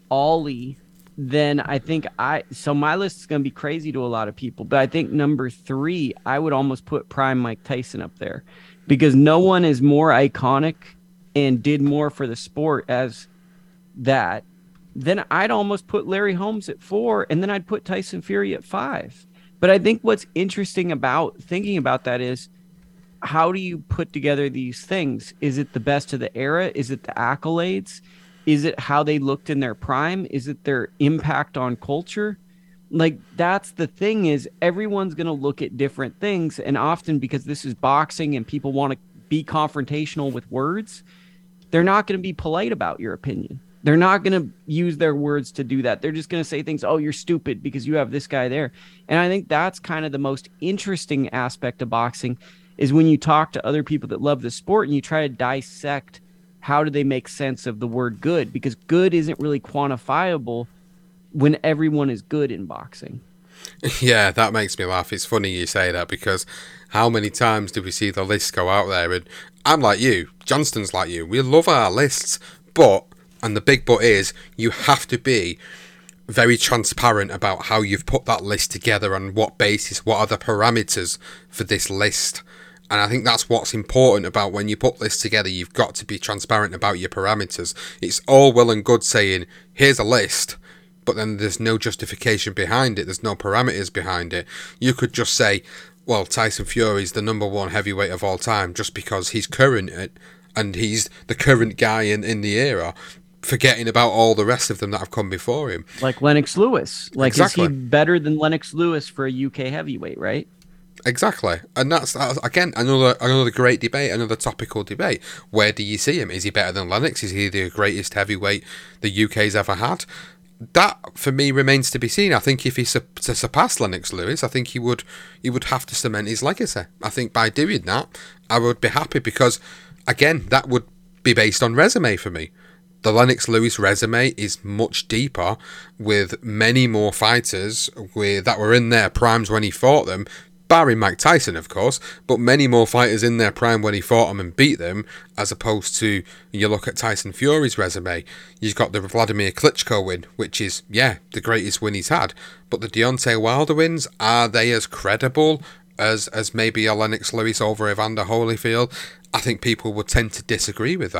Ali. Then I think I, so my list is going to be crazy to a lot of people, but I think number three, I would almost put prime Mike Tyson up there, because no one is more iconic and did more for the sport as that. Then I'd almost put Larry Holmes at four, and then I'd put Tyson Fury at five. But I think what's interesting about thinking about that is, how do you put together these things? Is it the best of the era? Is it the accolades? Is it how they looked in their prime? Is it their impact on culture? Like, that's the thing, is everyone's going to look at different things. And often, because this is boxing and people want to be confrontational with words, they're not going to be polite about your opinion. They're not going to use their words to do that. They're just going to say things, oh, you're stupid because you have this guy there. And I think that's kind of the most interesting aspect of boxing, is when you talk to other people that love the sport and you try to dissect how do they make sense of the word good, because good isn't really quantifiable when everyone is good in boxing. Yeah, that makes me laugh. It's funny you say that, because how many times do we see the lists go out there? And I'm like you, Johnston's like you. We love our lists, but, and the big but is, you have to be very transparent about how you've put that list together, on what basis, what are the parameters for this list. And I think that's what's important about when you put this together. You've got to be transparent about your parameters. It's all well and good saying, here's a list, but then there's no justification behind it. There's no parameters behind it. You could just say, well, Tyson Fury's the number one heavyweight of all time just because he's current and he's the current guy in, in the era, forgetting about all the rest of them that have come before him. Like Lennox Lewis. Like, exactly. Is he better than Lennox Lewis for a U K heavyweight, right? Exactly, and that's, that's again another another great debate, another topical debate. Where do you see him? Is he better than Lennox? Is he the greatest heavyweight the U K's ever had? That for me remains to be seen. I think if he su- to surpass Lennox Lewis, I think he would he would have to cement his legacy. I think by doing that, I would be happy, because again, that would be based on resume for me. The Lennox Lewis resume is much deeper, with many more fighters with that were in their primes when he fought them. Barring Mike Tyson, of course, but many more fighters in their prime when he fought them and beat them, as opposed to, you look at Tyson Fury's resume, you've got the Vladimir Klitschko win, which is, yeah, the greatest win he's had, but the Deontay Wilder wins, are they as credible as, as maybe a Lennox Lewis over Evander Holyfield? I think people would tend to disagree with that.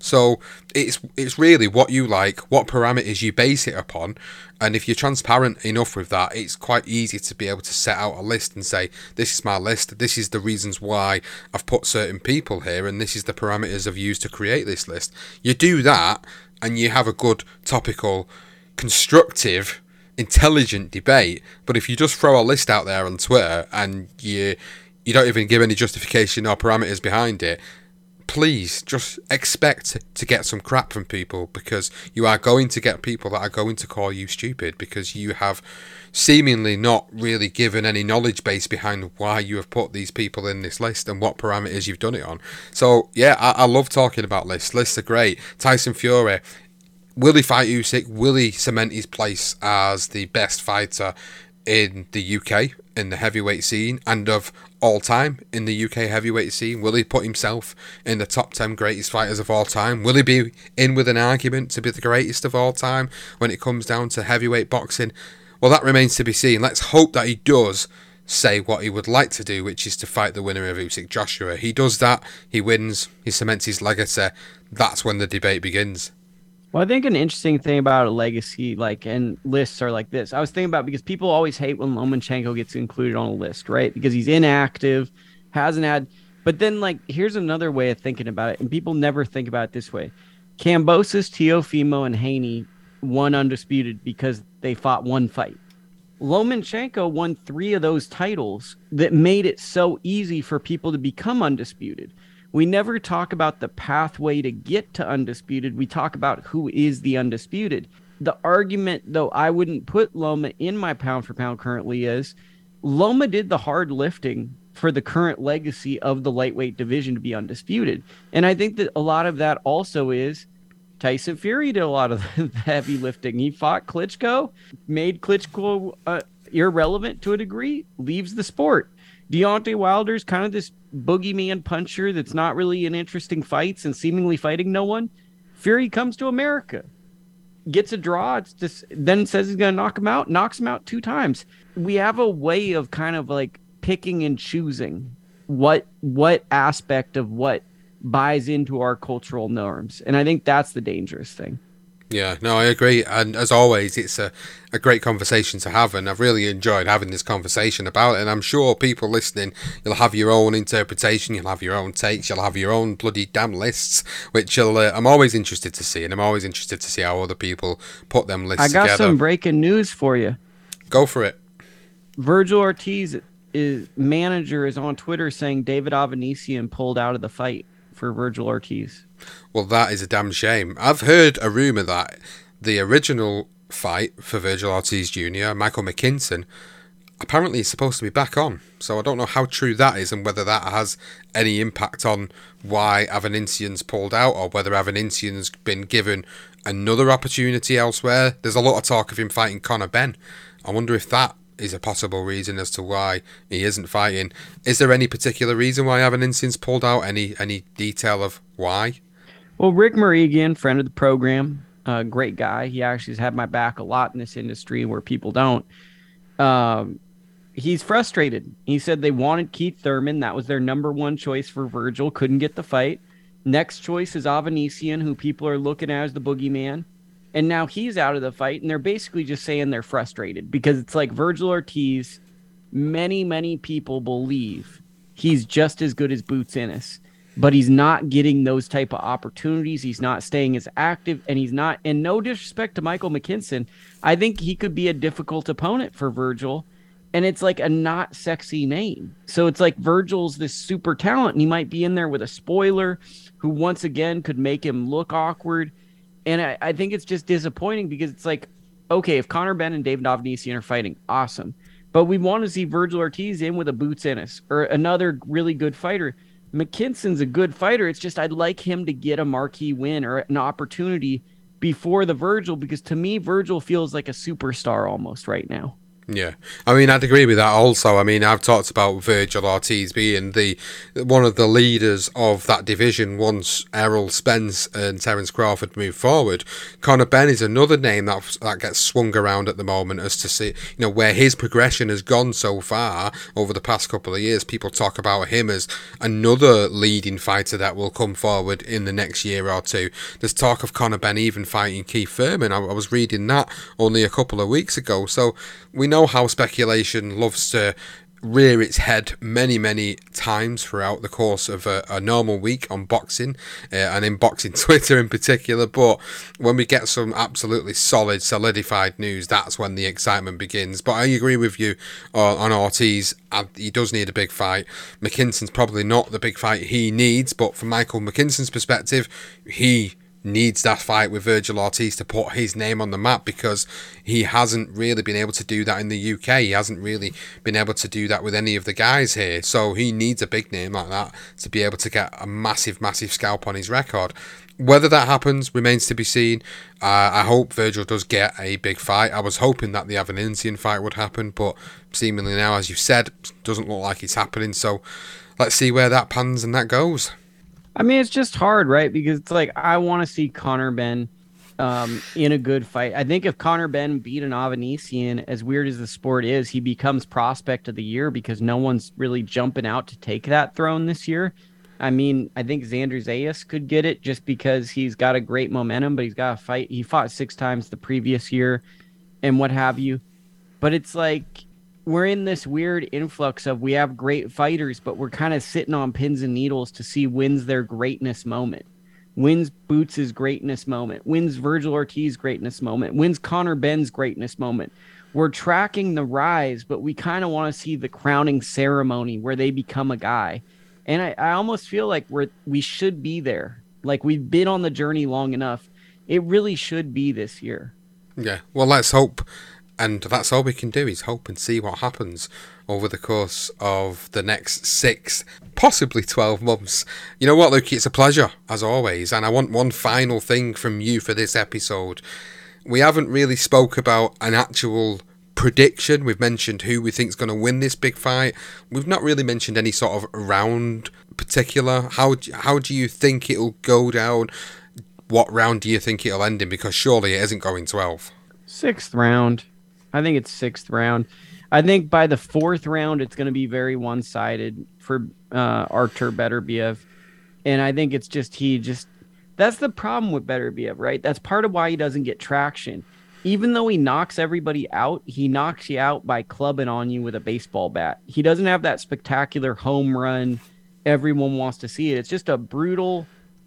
So it's it's really what you like, what parameters you base it upon, and if you're transparent enough with that, it's quite easy to be able to set out a list and say, this is my list, this is the reasons why I've put certain people here, and this is the parameters I've used to create this list. You do that, and you have a good, topical, constructive, intelligent debate. But if you just throw a list out there on Twitter and you you don't even give any justification or parameters behind it, please just expect to get some crap from people, because you are going to get people that are going to call you stupid because you have seemingly not really given any knowledge base behind why you have put these people in this list and what parameters you've done it on. So yeah, I, I love talking about lists. Lists are great. Tyson Fury, will he fight Usyk? Will he cement his place as the best fighter in the U K, in the heavyweight scene, and of all time in the U K heavyweight scene? Will he put himself in the top ten greatest fighters of all time? Will he be in with an argument to be the greatest of all time when it comes down to heavyweight boxing? Well, that remains to be seen. Let's hope that he does say what he would like to do, which is to fight the winner of Usyk Joshua. He does that, he wins, he cements his legacy. That's when the debate begins. Well, I think an interesting thing about a legacy, like, and lists are like this. I was thinking about, because people always hate when Lomachenko gets included on a list, right? Because he's inactive, hasn't had, but then, like, here's another way of thinking about it, and people never think about it this way. Kambosos, Teofimo, and Haney won undisputed because they fought one fight. Lomachenko won three of those titles that made it so easy for people to become undisputed. We never talk about the pathway to get to undisputed. We talk about who is the undisputed. The argument, though, I wouldn't put Loma in my pound for pound currently, is Loma did the hard lifting for the current legacy of the lightweight division to be undisputed. And I think that a lot of that also is Tyson Fury did a lot of the heavy lifting. He fought Klitschko, made Klitschko uh, irrelevant to a degree, leaves the sport. Deontay Wilder's kind of this boogeyman puncher that's not really in interesting fights and seemingly fighting no one. Fury comes to America, gets a draw, it's just, then says he's going to knock him out, knocks him out two times. We have a way of kind of like picking and choosing what what aspect of what buys into our cultural norms. And I think that's the dangerous thing. Yeah, no, I agree. And as always, it's a, a great conversation to have, and I've really enjoyed having this conversation about it. And I'm sure people listening, you'll have your own interpretation, you'll have your own takes, you'll have your own bloody damn lists, which you'll, uh, I'm always interested to see, and I'm always interested to see how other people put them lists I got together. some breaking news for you. Go for it. Virgil Ortiz, is manager, is on Twitter saying David Avanesian pulled out of the fight for Virgil Ortiz. Well, that is a damn shame. I've heard a rumour that the original fight for Virgil Ortiz Junior, Michael McKinson, apparently is supposed to be back on. So I don't know how true that is and whether that has any impact on why Avanesian's pulled out, or whether Avanesian's been given another opportunity elsewhere. There's a lot of talk of him fighting Conor Benn. I wonder if that is a possible reason as to why he isn't fighting. Is there any particular reason why Avanesian's pulled out? Any any detail of why? Well, Rick Morigian, friend of the program, uh, great guy. He actually has had my back a lot in this industry where people don't. Um, he's frustrated. He said they wanted Keith Thurman. That was their number one choice for Virgil. Couldn't get the fight. Next choice is Avanesian, who people are looking at as the boogeyman. And now he's out of the fight, and they're basically just saying they're frustrated because it's like Virgil Ortiz, many, many people believe he's just as good as Boots Ennis, but he's not getting those type of opportunities. He's not staying as active, and he's not, and no disrespect to Michael McKinson, I think he could be a difficult opponent for Virgil, and it's like a not sexy name. So it's like Virgil's this super talent, and he might be in there with a spoiler who once again could make him look awkward. And I, I think it's just disappointing because it's like, okay, if Conor Benn and David Avanesian are fighting, awesome. But we want to see Virgil Ortiz in with a Boots Ennis or another really good fighter. McKinson's a good fighter. It's just I'd like him to get a marquee win or an opportunity before the Virgil, because to me, Virgil feels like a superstar almost right now. Yeah, I mean, I'd agree with that also. I mean, I've talked about Virgil Ortiz being the one of the leaders of that division once Errol Spence and Terence Crawford move forward. Conor Benn is another name that that gets swung around at the moment as to see, you know, where his progression has gone so far over the past couple of years. People talk about him as another leading fighter that will come forward in the next year or two. There's talk of Conor Benn even fighting Keith Thurman. I, I was reading that only a couple of weeks ago. So we know how speculation loves to rear its head many, many times throughout the course of a, a normal week on boxing, uh, and in boxing Twitter in particular. But when we get some absolutely solid, solidified news, that's when the excitement begins. But I agree with you uh, on Ortiz. He does need a big fight. McKinson's probably not the big fight he needs, but from Michael McKinson's perspective, he needs that fight with Virgil Ortiz to put his name on the map, because he hasn't really been able to do that in the U K. He hasn't really been able to do that with any of the guys here. So he needs a big name like that to be able to get a massive, massive scalp on his record. Whether that happens remains to be seen. Uh, I hope Virgil does get a big fight. I was hoping that the Avanesyan fight would happen, but seemingly now, as you said, doesn't look like it's happening. So let's see where that pans and that goes. I mean, it's just hard, right? Because it's like, I want to see Conor Benn um, in a good fight. I think if Conor Benn beat an Avanesyan, as weird as the sport is, he becomes prospect of the year because no one's really jumping out to take that throne this year. I mean, I think Xander Zayas could get it just because he's got a great momentum, but he's got to fight. He fought six times the previous year and what have you. But it's like, we're in this weird influx of, we have great fighters, but we're kind of sitting on pins and needles to see when's their greatness moment. When's Boots' greatness moment? When's Virgil Ortiz' greatness moment? When's Conor Benn's greatness moment? We're tracking the rise, but we kind of want to see the crowning ceremony where they become a guy. And I, I almost feel like we're we should be there. Like, we've been on the journey long enough. It really should be this year. Yeah, well, let's hope. And that's all we can do, is hope and see what happens over the course of the next six, possibly twelve months. You know what, Luke? It's a pleasure, as always. And I want one final thing from you for this episode. We haven't really spoke about an actual prediction. We've mentioned who we think is going to win this big fight. We've not really mentioned any sort of round particular. How, how do you think it'll go down? What round do you think it'll end in? Because surely it isn't going twelve. Sixth round. I think it's sixth round. I think by the fourth round, it's going to be very one-sided for uh, Artur Beterbiev. And I think it's just, he just, that's the problem with Beterbiev, right? That's part of why he doesn't get traction. Even though he knocks everybody out, he knocks you out by clubbing on you with a baseball bat. He doesn't have that spectacular home run everyone wants to see it. It's just a brutal,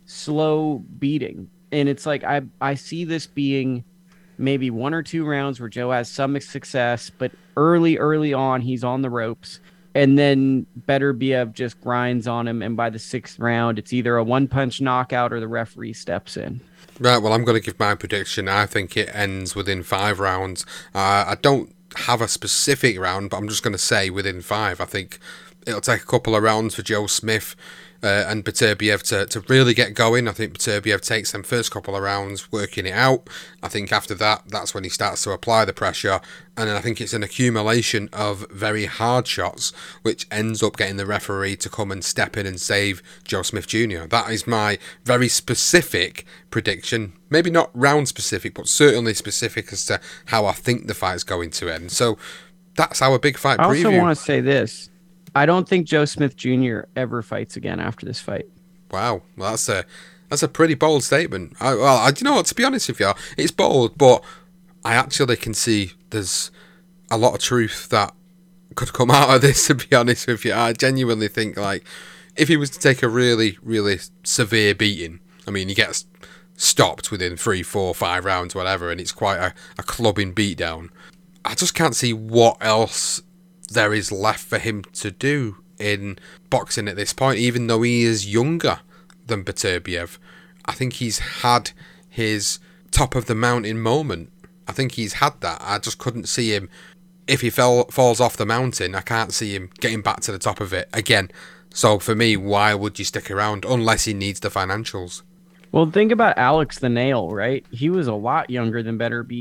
slow beating. And it's like, I, I see this being maybe one or two rounds where Joe has some success, but early, early on, he's on the ropes. And then Beterbiev just grinds on him. And by the sixth round, it's either a one-punch knockout or the referee steps in. Right, well, I'm going to give my prediction. I think it ends within five rounds. Uh, I don't have a specific round, but I'm just going to say within five. I think it'll take a couple of rounds for Joe Smith Uh, and Beterbiev to, to really get going. I think Beterbiev takes them first couple of rounds working it out. I think after that, that's when he starts to apply the pressure. And then I think it's an accumulation of very hard shots, which ends up getting the referee to come and step in and save Joe Smith Junior That is my very specific prediction. Maybe not round specific, but certainly specific as to how I think the fight's going to end. So that's our big fight preview. I also want to say this. I don't think Joe Smith Junior ever fights again after this fight. Wow, well, that's a that's a pretty bold statement. I, well, I, you know what? To be honest with you, it's bold, but I actually can see there's a lot of truth that could come out of this. To be honest with you, I genuinely think, like, if he was to take a really, really severe beating, I mean, he gets stopped within three, four, five rounds, whatever, and it's quite a, a clubbing beatdown. I just can't see what else there is left for him to do in boxing at this point, even though he is younger than Beterbiev. I think he's had his top of the mountain moment. I think he's had that. I just couldn't see him, if he fell falls off the mountain, I can't see him getting back to the top of it again. So for me, why would you stick around unless he needs the financials? Well, think about Alex the Nail, right? He was a lot younger than Beterbiev,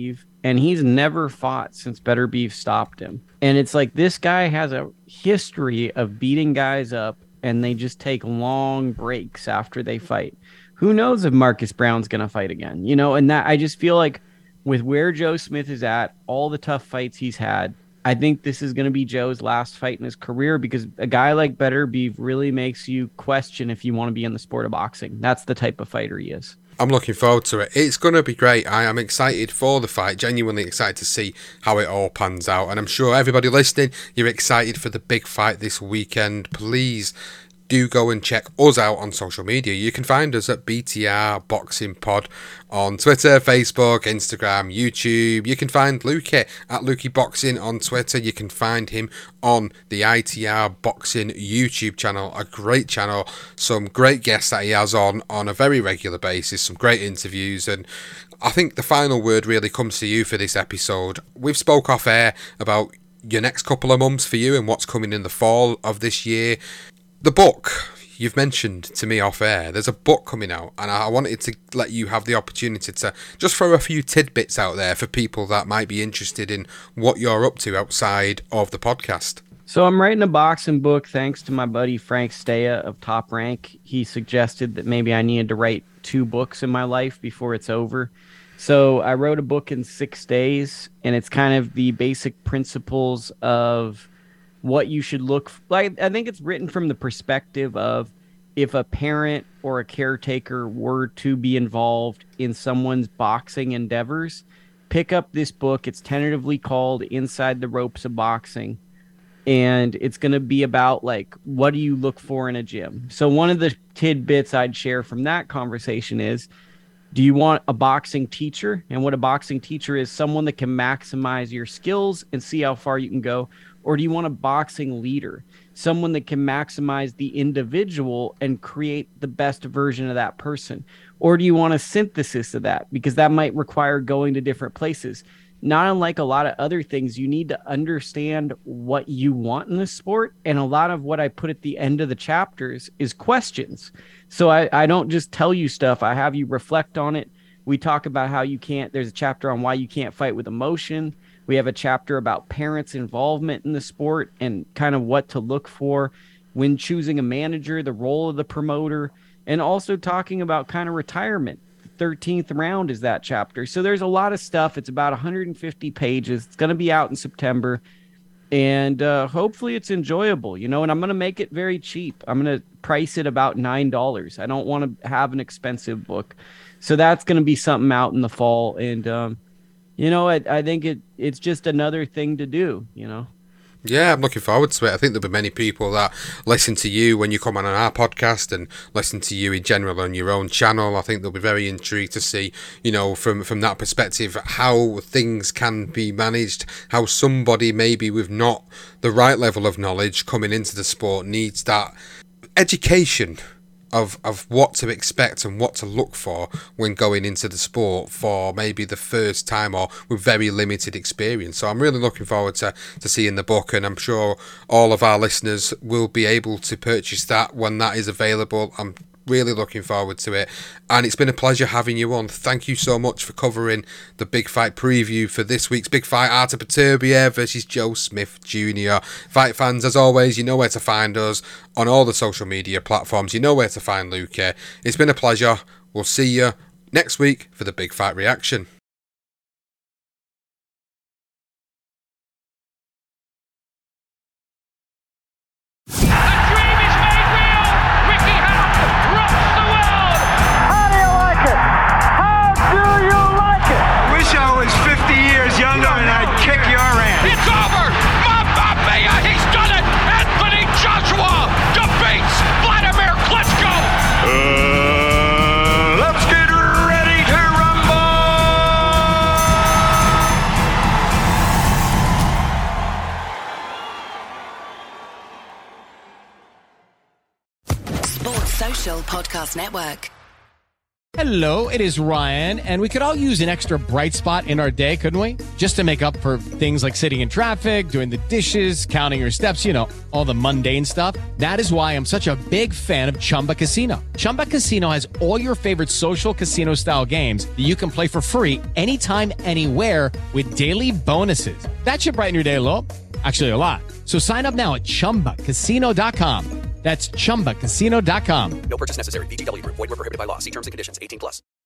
and he's never fought since Better Beef stopped him. And it's like this guy has a history of beating guys up, and they just take long breaks after they fight. Who knows if Marcus Brown's going to fight again? You know, and that I just feel like with where Joe Smith is at, all the tough fights he's had, I think this is going to be Joe's last fight in his career, because a guy like Better Beef really makes you question if you want to be in the sport of boxing. That's the type of fighter he is. I'm looking forward to it. It's going to be great. I am excited for the fight, genuinely excited to see how it all pans out. And I'm sure everybody listening, you're excited for the big fight this weekend. Please do go and check us out on social media. You can find us at B T R Boxing Pod on Twitter, Facebook, Instagram, YouTube. You can find Lukey at Lukey Boxing on Twitter. You can find him on the I T R Boxing YouTube channel, a great channel. Some great guests that he has on on a very regular basis, some great interviews. And I think the final word really comes to you for this episode. We've spoke off air about your next couple of months for you and what's coming in the fall of this year. The book you've mentioned to me off air, there's a book coming out, and I wanted to let you have the opportunity to just throw a few tidbits out there for people that might be interested in what you're up to outside of the podcast. So I'm writing a boxing book thanks to my buddy Frank Staya of Top Rank. He suggested that maybe I needed to write two books in my life before it's over. So I wrote a book in six days, and it's kind of the basic principles of what you should look like. I think it's written from the perspective of if a parent or a caretaker were to be involved in someone's boxing endeavors, pick up this book. It's tentatively called Inside the Ropes of Boxing. And it's going to be about, like, what do you look for in a gym? So one of the tidbits I'd share from that conversation is, do you want a boxing teacher? And what a boxing teacher is, someone that can maximize your skills and see how far you can go. Or do you want a boxing leader, someone that can maximize the individual and create the best version of that person? Or do you want a synthesis of that? Because that might require going to different places. Not unlike a lot of other things, you need to understand what you want in this sport. And a lot of what I put at the end of the chapters is questions. So I, I don't just tell you stuff. I have you reflect on it. We talk about how you can't, there's a chapter on why you can't fight with emotion. We have a chapter about parents' involvement in the sport and kind of what to look for when choosing a manager, the role of the promoter, and also talking about kind of retirement. The thirteenth round is that chapter. So there's a lot of stuff. It's about one hundred fifty pages. It's going to be out in September, and uh, hopefully it's enjoyable, you know, and I'm going to make it very cheap. I'm going to price it about nine dollars. I don't want to have an expensive book. So that's going to be something out in the fall, and um, you know, I, I think it it's just another thing to do, you know. Yeah, I'm looking forward to it. I think there'll be many people that listen to you when you come on our podcast and listen to you in general on your own channel. I think they'll be very intrigued to see, you know, from, from that perspective, how things can be managed, how somebody maybe with not the right level of knowledge coming into the sport needs that education Of, of what to expect and what to look for when going into the sport for maybe the first time or with very limited experience. So I'm really looking forward to, to seeing the book, and I'm sure all of our listeners will be able to purchase that when that is available. I'm really looking forward to it, and it's been a pleasure having you on. Thank you so much for covering the big fight preview for this week's big fight, Artur Beterbiev versus Joe Smith Junior Fight fans, as always, you know where to find us on all the social media platforms. You know where to find Lukey. It's been a pleasure. We'll see you next week for the big fight reaction. Podcast Network. Hello, it is Ryan, and we could all use an extra bright spot in our day, couldn't we? Just to make up for things like sitting in traffic, doing the dishes, counting your steps, you know, all the mundane stuff. That is why I'm such a big fan of Chumba Casino. Chumba Casino has all your favorite social casino-style games that you can play for free anytime, anywhere with daily bonuses. That should brighten your day a little. Actually, a lot. So sign up now at chumba casino dot com. That's chumba casino dot com. No purchase necessary. V G W Group. Void where prohibited by law. See terms and conditions. eighteen plus.